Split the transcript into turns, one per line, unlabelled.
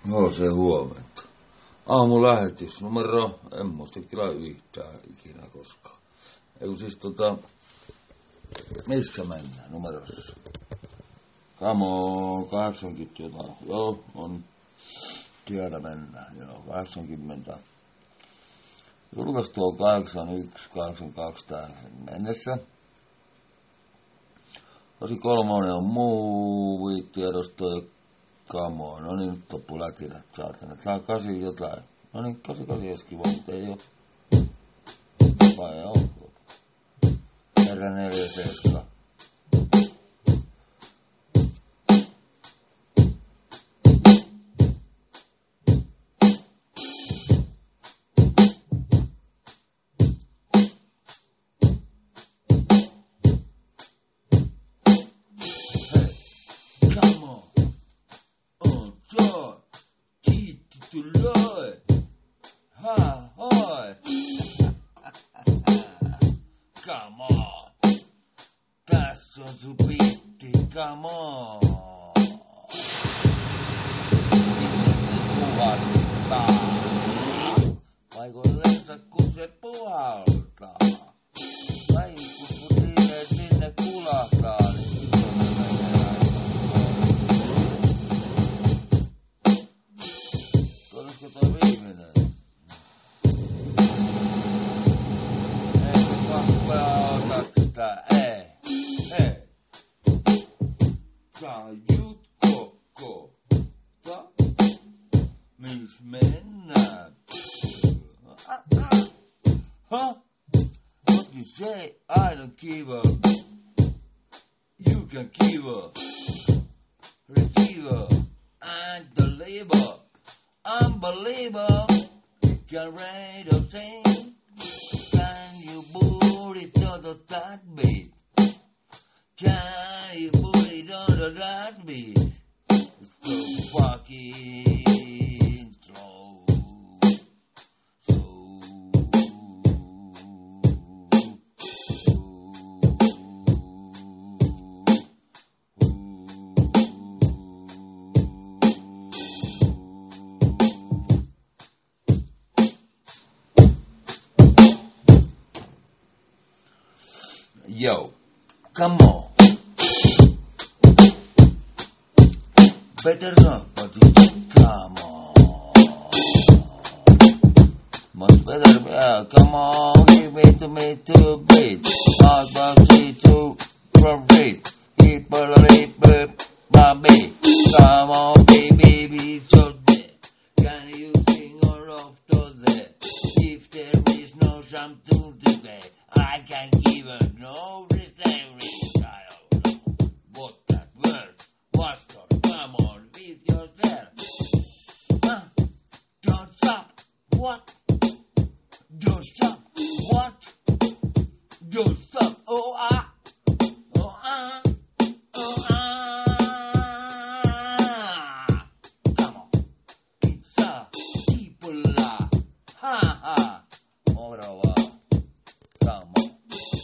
Joo, se huomenta. Aamulähetys numero, en muista kyllä yhtään ikinä koskaan. Eiku siis missä mennään numerossa? Kamo 80 jotain. Joo, on. Tiedä mennään. Joo, 80. Julkaistu on 81, 82 tähän mennessä. Tosi kolmonen on muuvitiedosto ja kamo. No niin, nyt loppu lätinät saatana. Tää on 8 jotain. No niin, 88 jos kiva, mutta ei oo. Vai on? Herra 47. Come on. Tässä on sun biitti, come on. Puhaltaa. Vaikoillensa kun se puhaltaa. Vai kun sun riiveet sinne kulahtaa, niin sitten menee. Olisiko toi viimeinen? Jutko, miss mennään? Huh? What you say? I don't give up. You can give up. Receiver and deliver. Unbeliever. You can read a thing. Can you put it on that beat? Can you put it on that beat? It's so fucking slow. Yo, come on. Better not, but you come on. Much better, yeah, come on, give it to me to a beat. Hard boxy to profit. Keep a lip, my beat. Come on, baby, so there. Can you sing all of those? If there is no something to say, I can give her no recovery, child. What that word was called. Come on, with yourself. Huh? Don't stop. What? Don't stop. What? Don't stop. Oh,